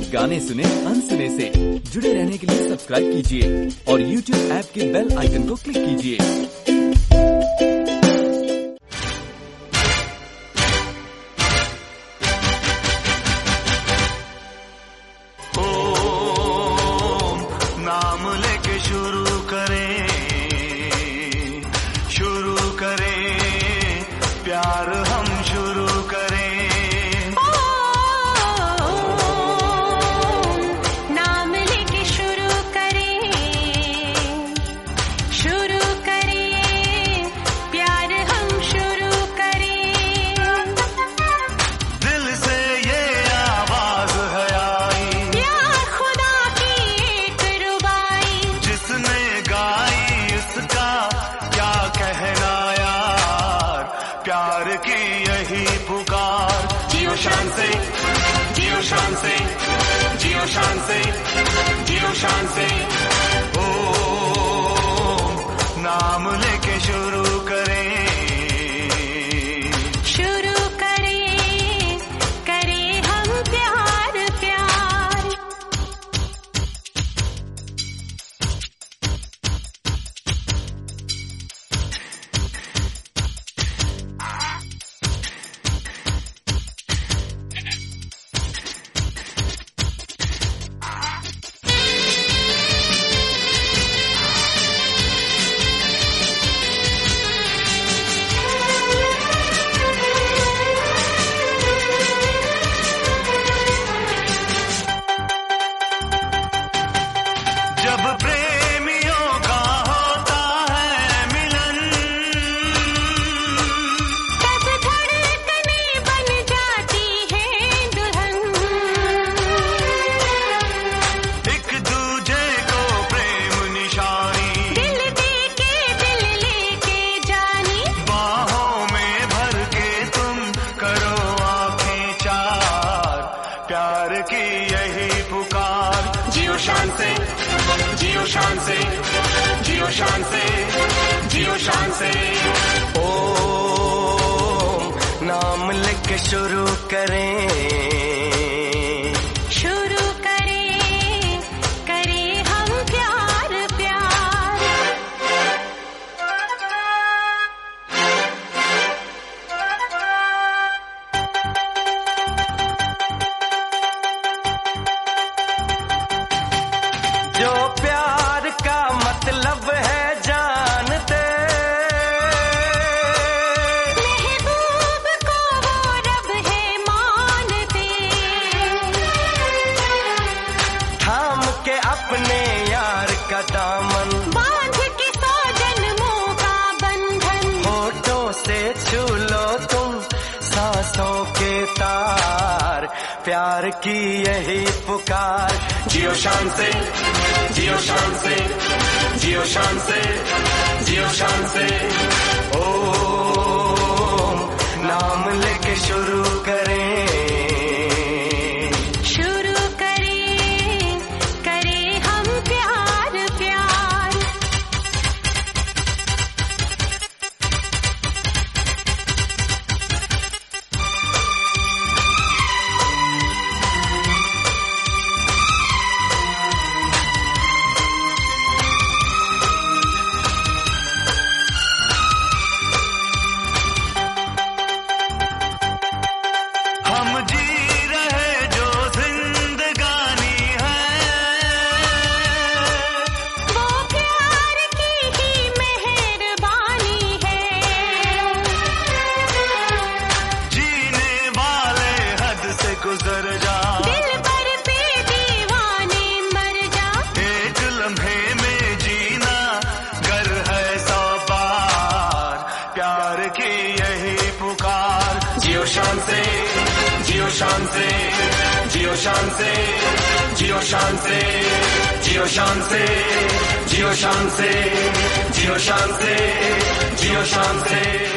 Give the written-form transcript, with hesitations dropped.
गाने सुने अनसुने से। जुड़े रहने के लिए सब्सक्राइब कीजिए और YouTube ऐप के बेल आइकन को क्लिक कीजिए। नाम लेके शुरू करें प्यार हम शुरू करें। नाम लेके शुरू करें प्यार हम शुरू करें। दिल से ये आवाज है आई, प्यार खुदा की एक रुबाई, जिसने गाई उसका क्या कहना यार। प्यार की यही पुकार, जियो शान से, जियो शान से, जियो शान से, जियो शान से। ओ नाम लेके शुरू करें हम प्यार प्यार। जब प्रेमियों का होता है मिलन, तब धड़कनें बन जाती है दुल्हन। एक दूजे को प्रेम निशानी, दिल देके दिल लेके जानी, बाहों में भर के तुम करो आंखें चार। प्यार की यही पुकार, जियो शान से, जियो शान से, जियो शान से, जियो शान से। ओ नाम लेके शुरू करें हम प्यार प्यार। जो प्यार का मतलब है जानते, महबूब को वो रब है मानते, थाम के अपने यार का दामन, बांध के 100 जन्मों का बंधन। होठों से छू लो तुम सांसों के तार। प्यार की यही पुकार, जियो शान से, जियो शान से, जियो शान से, जियो शान से। ओ नाम लेके शुरू करें हम प्यार प्यार। हम जी रहे जो जिंदगानी है, वो प्यार की ही मेहरबानी है। जीने वाले हद से गुजर जा, दिल पर पे दीवाने मर जा, एक लम्हे में जीना गर है 100 बार। प्यार की यही पुकार, जियो शान से, जियो शान से, जियो शान से, जियो शान से, जियो शान से, जियो शान से, जियो शान से, जियो शान से।